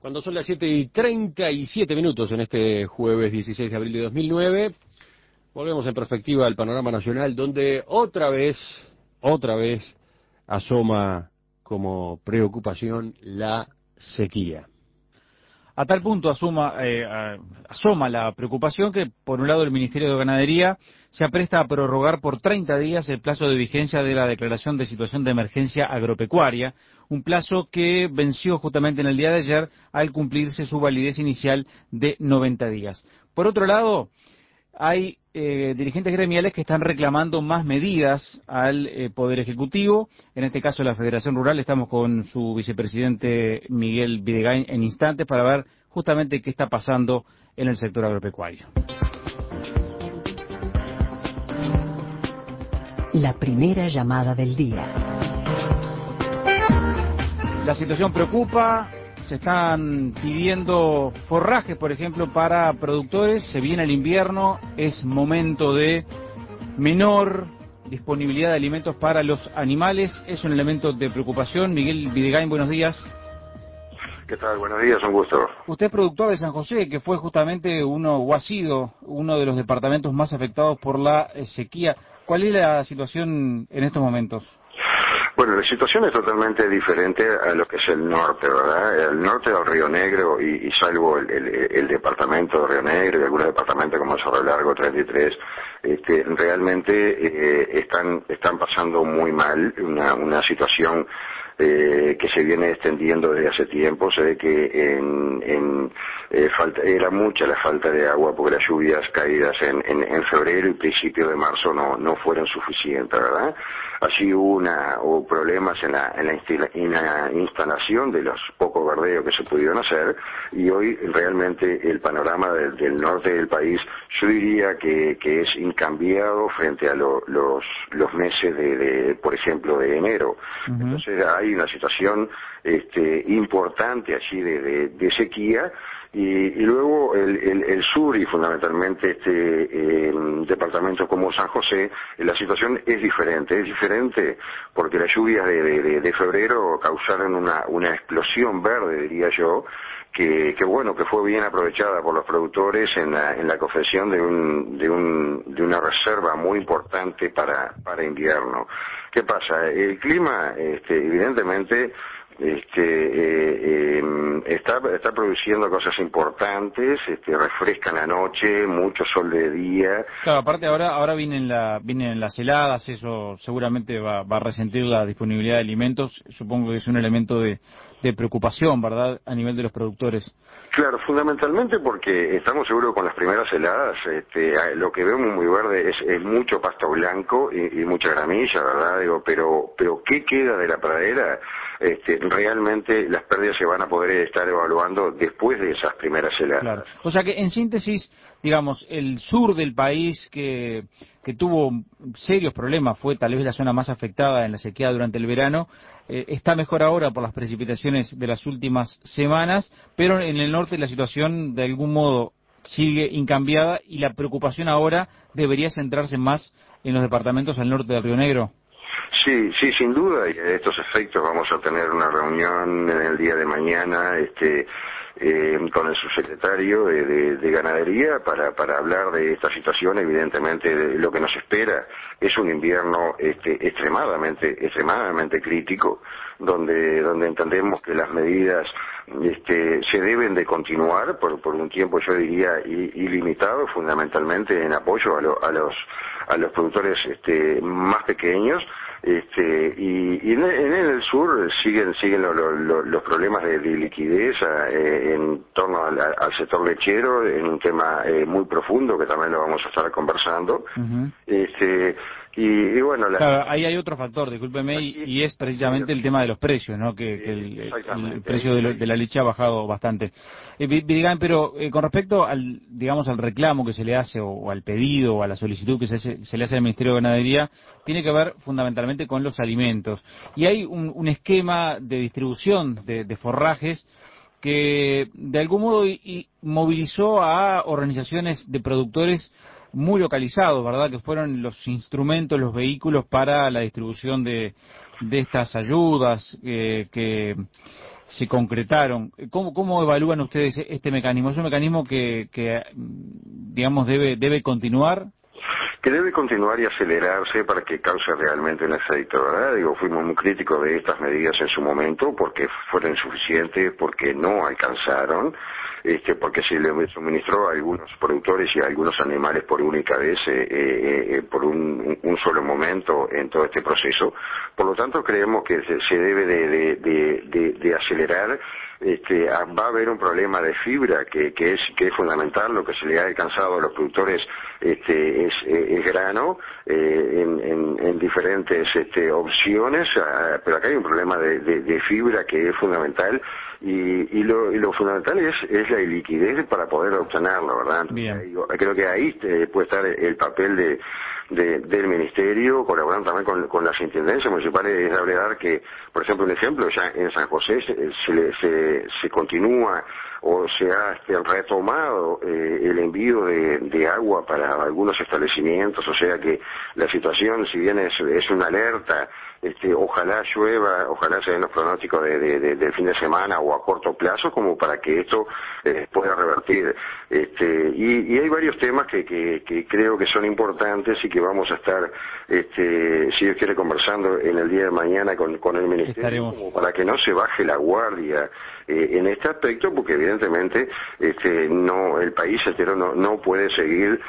Cuando son las 7:37 en este jueves 16 de abril de 2009, volvemos en perspectiva al panorama nacional, donde otra vez asoma como preocupación la sequía. A tal punto asoma la preocupación que, por un lado, el Ministerio de Ganadería se apresta a prorrogar por 30 días el plazo de vigencia de la declaración de situación de emergencia agropecuaria, un plazo que venció justamente en el día de ayer al cumplirse su validez inicial de 90 días. Por otro lado, hay dirigentes gremiales que están reclamando más medidas al Poder Ejecutivo, en este caso la Federación Rural. Estamos con su vicepresidente Miguel Videgain en instantes para ver justamente qué está pasando en el sector agropecuario. La primera llamada del día. La situación preocupa. Se están pidiendo forrajes, por ejemplo, para productores. Se viene el invierno, es momento de menor disponibilidad de alimentos para los animales. Es un elemento de preocupación. Miguel Videgain, buenos días. ¿Qué tal? Buenos días, un gusto. Usted es productor de San José, que fue justamente o ha sido uno de los departamentos más afectados por la sequía. ¿Cuál es la situación en estos momentos? Bueno, la situación es totalmente diferente a lo que es el norte, ¿verdad? El norte del Río Negro, y salvo el departamento de Río Negro y algunos departamentos como Cerro Largo, 33, realmente están pasando muy mal, una situación que se viene extendiendo desde hace tiempo. Se ve que era mucha la falta de agua porque las lluvias caídas en febrero y principio de marzo no fueron suficientes, ¿verdad? Allí hubo problemas en la instalación de los pocos verdeos que se pudieron hacer, y hoy realmente el panorama del norte del país, yo diría que es incambiado frente a los meses por ejemplo, de enero. Uh-huh. Entonces hay una situación importante allí de sequía. Y luego el sur, y fundamentalmente departamentos como San José, la situación es diferente porque las lluvias de febrero causaron una explosión verde, diría yo, que fue bien aprovechada por los productores en la confección de una reserva muy importante para invierno. ¿Qué pasa? El clima, evidentemente, está produciendo cosas importantes, refresca en la noche, mucho sol de día. Claro, aparte ahora vienen las heladas, eso seguramente va a resentir la disponibilidad de alimentos. Supongo que es un elemento de preocupación, ¿verdad?, a nivel de los productores. Claro, fundamentalmente porque estamos seguros que con las primeras heladas, lo que vemos muy verde es mucho pasto blanco y mucha gramilla, ¿verdad? Pero ¿qué queda de la pradera? Realmente las pérdidas se van a poder estar evaluando después de esas primeras heladas. Claro. O sea que, en síntesis, digamos, el sur del país que tuvo serios problemas, fue tal vez la zona más afectada en la sequía durante el verano, está mejor ahora por las precipitaciones de las últimas semanas, pero en el norte la situación de algún modo sigue incambiada, y la preocupación ahora debería centrarse más en los departamentos al norte del Río Negro. Sí, sin duda, y a estos efectos vamos a tener una reunión en el día de mañana con el subsecretario de Ganadería para hablar de esta situación. Evidentemente, lo que nos espera es un invierno extremadamente crítico, donde entendemos que las medidas se deben de continuar por un tiempo, yo diría, ilimitado, fundamentalmente en apoyo a los productores más pequeños. Y en el sur siguen los problemas de liquidez en torno al sector lechero, en un tema muy profundo que también lo vamos a estar conversando. Uh-huh. Y bueno, claro, ahí hay otro factor, discúlpeme, y es precisamente el tema de los precios, ¿no? Que el precio de la leche ha bajado bastante. Videgain, pero con respecto al reclamo que se le hace, o al pedido, o a la solicitud que se le hace al Ministerio de Ganadería, tiene que ver fundamentalmente con los alimentos. Y hay un esquema de distribución de forrajes que de algún modo movilizó a organizaciones de productores muy localizados, ¿verdad?, que fueron los instrumentos, los vehículos para la distribución de estas ayudas que se concretaron. ¿Cómo evalúan ustedes este mecanismo? ¿Es un mecanismo que digamos, debe continuar? Que debe continuar y acelerarse para que cause realmente un efecto, ¿verdad? Digo, fuimos muy críticos de estas medidas en su momento porque fueron insuficientes, porque no alcanzaron, porque se le suministró a algunos productores y a algunos animales por única vez, por un solo momento en todo este proceso. Por lo tanto, creemos que se debe de acelerar. Va a haber un problema de fibra que es fundamental. Lo que se le ha alcanzado a los productores es grano en diferentes opciones, pero acá hay un problema de fibra que es fundamental y lo fundamental es la liquidez para poder obtenerlo, ¿verdad? Bien. Creo que ahí puede estar el papel del Ministerio, colaborando también con las intendencias municipales. Es la verdad que, por ejemplo, un ejemplo, ya en San José se continúa o se ha retomado el envío de agua para algunos establecimientos, o sea que la situación, si bien es una alerta, ojalá llueva, ojalá se den los pronósticos del fin de semana o a corto plazo como para que esto pueda revertir. Y hay varios temas que creo que son importantes y que vamos a estar, si Dios quiere, conversando en el día de mañana con el Ministerio, como para que no se baje la guardia en este aspecto, porque evidentemente el país entero no puede seguir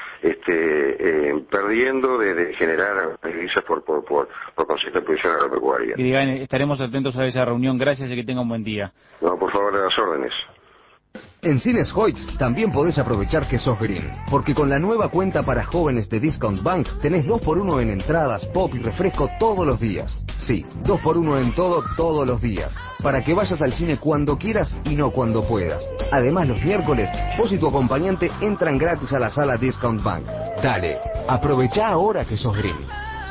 perdiendo de generar divisas por concepto de producción agropecuaria. Y estaremos atentos a esa reunión. Gracias y que tenga un buen día. No, por favor, a las órdenes. En Cines Hoyts también podés aprovechar que sos green, porque con la nueva cuenta para jóvenes de Discount Bank tenés 2x1 en entradas, pop y refresco todos los días. Sí, 2x1 en todo todos los días, para que vayas al cine cuando quieras y no cuando puedas. Además, los miércoles, vos y tu acompañante entran gratis a la sala Discount Bank. Dale, aprovechá ahora que sos green.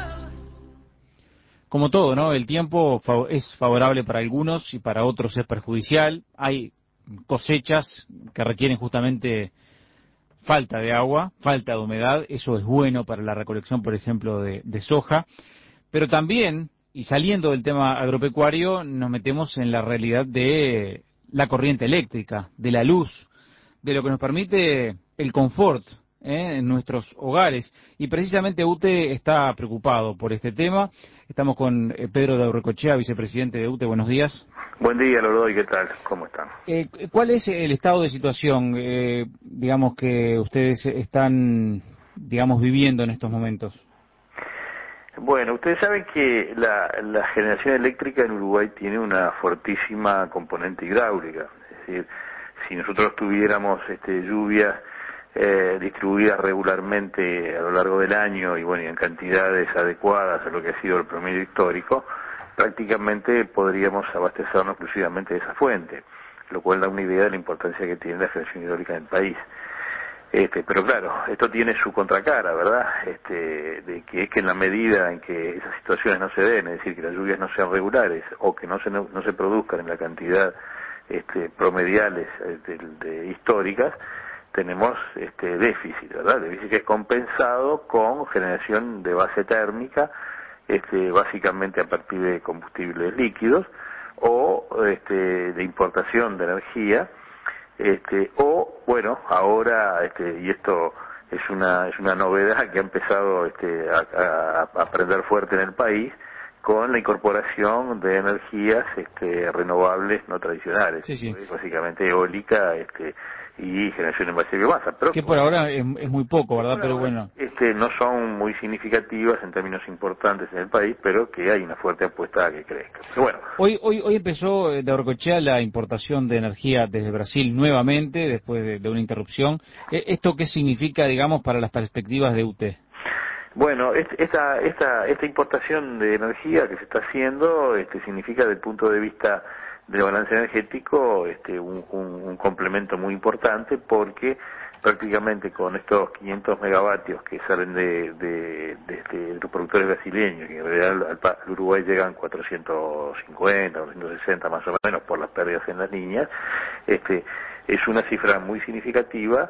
Como todo, ¿no? El tiempo es favorable para algunos y para otros es perjudicial. Hay cosechas que requieren justamente falta de agua, falta de humedad. Eso es bueno para la recolección, por ejemplo, de soja. Pero también, y saliendo del tema agropecuario, nos metemos en la realidad de la corriente eléctrica, de la luz, de lo que nos permite el confort en nuestros hogares. Y precisamente UTE está preocupado por este tema. Estamos con Pedro de Aurrecochea, vicepresidente de UTE. Buenos días. Buen día, Loroy, ¿qué tal? ¿Cómo están? ¿Cuál es el estado de situación, digamos, que ustedes están, digamos, viviendo en estos momentos? Bueno, ustedes saben que la generación eléctrica en Uruguay tiene una fortísima componente hidráulica. Es decir, si nosotros tuviéramos lluvias distribuidas regularmente a lo largo del año y bueno, y en cantidades adecuadas a lo que ha sido el promedio histórico, prácticamente podríamos abastecernos exclusivamente de esa fuente, lo cual da una idea de la importancia que tiene la generación hidráulica en el país. Pero claro, esto tiene su contracara, ¿verdad? De que es que en la medida en que esas situaciones no se den, es decir, que las lluvias no sean regulares o que no se produzcan en la cantidad promediales históricas, tenemos déficit, ¿verdad? Déficit que es compensado con generación de base térmica, básicamente a partir de combustibles líquidos o de importación de energía, o bueno, ahora y esto es una novedad que ha empezado a prender fuerte en el país con la incorporación de energías renovables no tradicionales, sí. Básicamente eólica y generación en base de biomasa, pero que por ahora es muy poco, ¿verdad? Pero bueno, no son muy significativas en términos importantes en el país, pero que hay una fuerte apuesta a que crezca. Pero bueno, hoy empezó de Aurrecochea la importación de energía desde Brasil nuevamente después de una interrupción. ¿Esto qué significa, digamos, para las perspectivas de UTE? Bueno, esta importación de energía que se está haciendo significa, desde el punto de vista del balance energético, un complemento muy importante, porque prácticamente con estos 500 megavatios que salen de los productores brasileños, que en realidad al Uruguay llegan 450, 460 más o menos por las pérdidas en las líneas, es una cifra muy significativa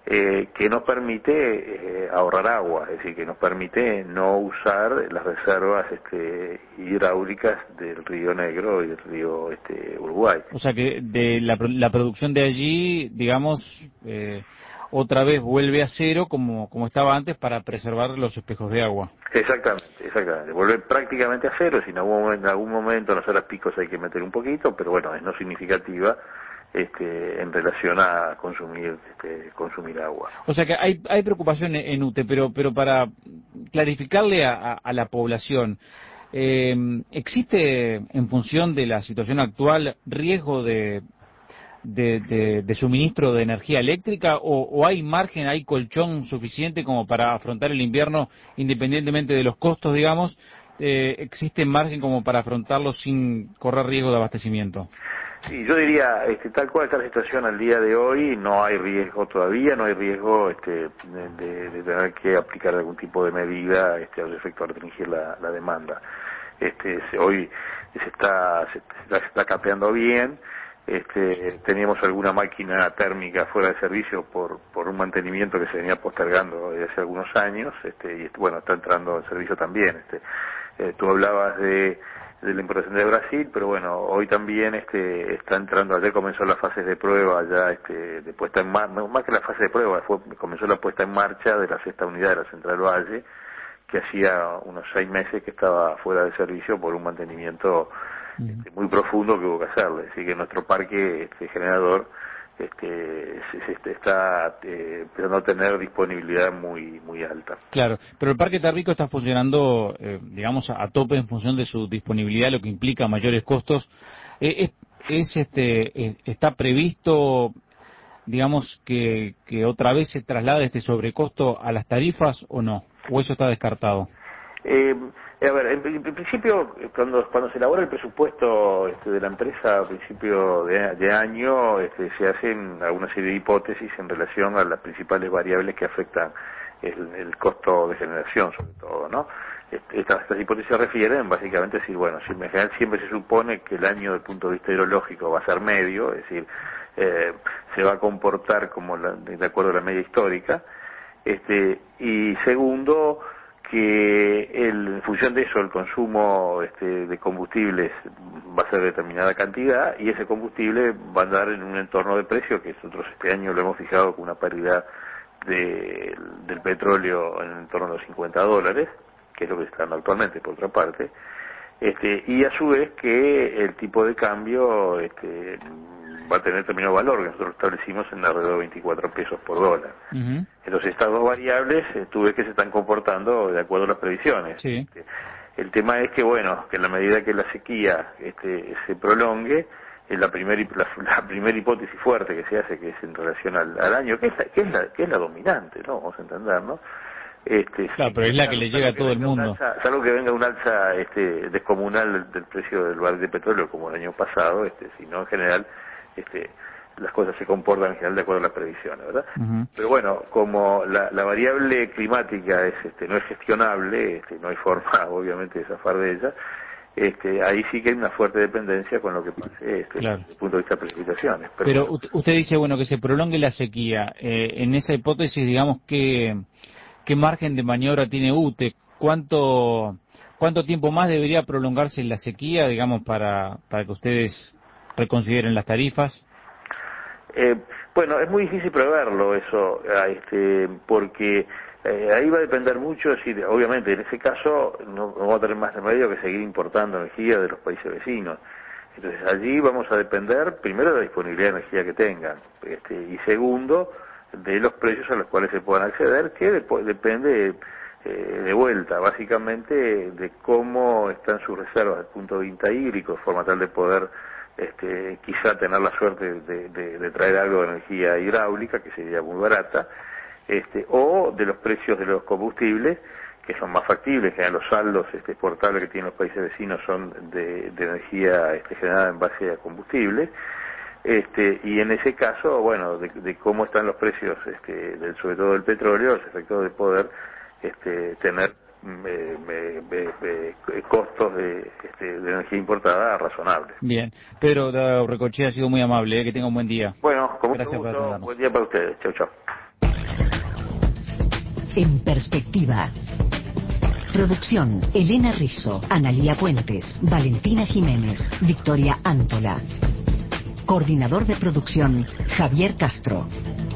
que nos permite ahorrar agua, es decir, que nos permite no usar las reservas hidráulicas del río Negro y del río Uruguay. O sea que de la producción de allí, digamos, otra vez vuelve a cero como estaba antes para preservar los espejos de agua. Exactamente. Vuelve prácticamente a cero, si en algún momento en las horas picos hay que meter un poquito, pero bueno, es no significativa en relación a consumir agua. O sea que hay preocupación en UTE, pero para clarificarle a la población, ¿existe en función de la situación actual riesgo de suministro de energía eléctrica o hay margen, hay colchón suficiente como para afrontar el invierno independientemente de los costos, digamos? ¿Existe margen como para afrontarlo sin correr riesgo de abastecimiento? Sí, yo diría, tal cual está la situación al día de hoy, no hay riesgo todavía, no hay riesgo de tener que aplicar algún tipo de medida al efecto de restringir la demanda. Hoy se está capeando bien. Teníamos alguna máquina térmica fuera de servicio por un mantenimiento que se venía postergando desde hace algunos años, y bueno, está entrando en servicio también. Tú hablabas de la importación de Brasil, pero bueno, hoy también está entrando, ayer comenzó las fases de prueba ya de puesta en marcha, más que la fase de prueba, comenzó la puesta en marcha de la sexta unidad de la Central Valle, que hacía unos 6 meses que estaba fuera de servicio por un mantenimiento muy profundo que hubo que hacerle. Así que nuestro parque generador se está empezando a tener disponibilidad muy alta. Claro, pero el parque térmico está funcionando, digamos, a tope en función de su disponibilidad, lo que implica mayores costos. ¿Está previsto, digamos, que otra vez se traslade este sobrecosto a las tarifas o no? ¿O eso está descartado? A ver, en principio, cuando se elabora el presupuesto de la empresa a principio de año, se hacen alguna serie de hipótesis en relación a las principales variables que afectan el costo de generación, sobre todo, ¿no? Estas hipótesis se refieren básicamente a decir, bueno, en general siempre se supone que el año, desde el punto de vista hidrológico, va a ser medio, es decir, se va a comportar como de acuerdo a la media histórica, y segundo, que en función de eso el consumo de combustibles va a ser de determinada cantidad y ese combustible va a andar en un entorno de precio que nosotros este año lo hemos fijado con una paridad del petróleo en el torno de los $50, que es lo que está dando actualmente por otra parte, y a su vez que el tipo de cambio va a tener determinado valor que nosotros establecimos en alrededor de 24 pesos por dólar. Uh-huh. Entonces estas dos variables tú ves que se están comportando de acuerdo a las previsiones. Sí. El tema es que bueno, que en la medida que la sequía se prolongue, la primera hipótesis fuerte que se hace, que es en relación al año, que es la dominante, ¿no? Vamos a entender, ¿no? Claro, pero es la que le llega a todo el mundo. Salvo que venga un alza descomunal del precio del barril de petróleo como el año pasado, sino en general las cosas se comportan en general de acuerdo a las previsiones, ¿verdad? Uh-huh. Pero bueno, como la variable climática no es gestionable, no hay forma obviamente de zafar de ella, ahí sí que hay una fuerte dependencia con lo que pase claro. desde el punto de vista de precipitaciones. Pero usted dice, bueno, que se prolongue la sequía. En esa hipótesis, digamos, ¿qué margen de maniobra tiene UTE? ¿Cuánto tiempo más debería prolongarse la sequía, digamos, para que ustedes reconsideren las tarifas? Bueno, es muy difícil preverlo eso, porque ahí va a depender mucho, es decir, obviamente en ese caso no vamos a tener más remedio que seguir importando energía de los países vecinos. Entonces allí vamos a depender primero de la disponibilidad de energía que tengan, y segundo de los precios a los cuales se puedan acceder, que depende de vuelta, básicamente de cómo están sus reservas desde el punto de vista hídrico, de forma tal de poder quizá tener la suerte de traer algo de energía hidráulica, que sería muy barata, o de los precios de los combustibles, que son más factibles, que los saldos exportables que tienen los países vecinos son de energía generada en base a combustible, y en ese caso, bueno, de cómo están los precios, sobre todo del petróleo, los efectos de poder tener costos de energía importada razonables. Bien. Pedro Recochea ha sido muy amable, que tenga un buen día. Bueno, con mucho Gracias por gusto, atendernos. buen día para ustedes. Chau, chau. En perspectiva. Producción: Elena Rizzo, Analía Puentes, Valentina Jiménez, Victoria Antola. Coordinador de producción: Javier Castro.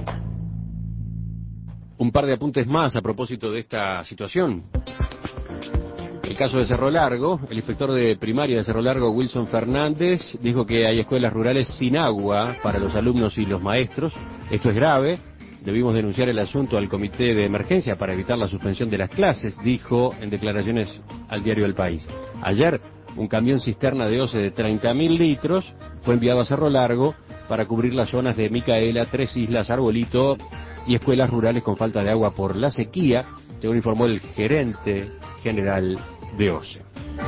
Un par de apuntes más a propósito de esta situación. El caso de Cerro Largo, el inspector de primaria de Cerro Largo, Wilson Fernández, dijo que hay escuelas rurales sin agua para los alumnos y los maestros. Esto es grave. Debimos denunciar el asunto al comité de emergencia para evitar la suspensión de las clases, dijo en declaraciones al diario El País. Ayer, un camión cisterna de OCE de 30.000 litros fue enviado a Cerro Largo para cubrir las zonas de Micaela, Tres Islas, Arbolito y escuelas rurales con falta de agua por la sequía, según informó el gerente general de OCE.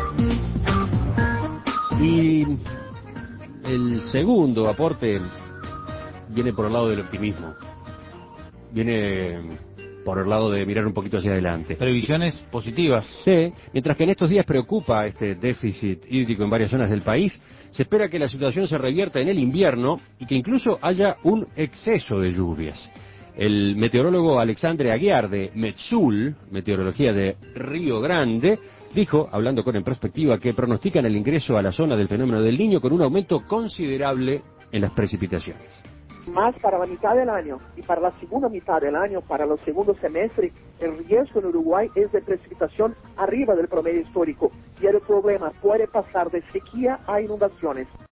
Y el segundo aporte viene por el lado del optimismo. Viene por el lado de mirar un poquito hacia adelante. Previsiones positivas. Sí, mientras que en estos días preocupa este déficit hídrico en varias zonas del país, se espera que la situación se revierta en el invierno y que incluso haya un exceso de lluvias. El meteorólogo Alexandre Aguiar de Metzul, Meteorología de Río Grande, dijo, hablando con En Perspectiva, que pronostican el ingreso a la zona del fenómeno del Niño con un aumento considerable en las precipitaciones. Más para la mitad del año y para la segunda mitad del año, para los segundos semestres, el riesgo en Uruguay es de precipitación arriba del promedio histórico y el problema puede pasar de sequía a inundaciones.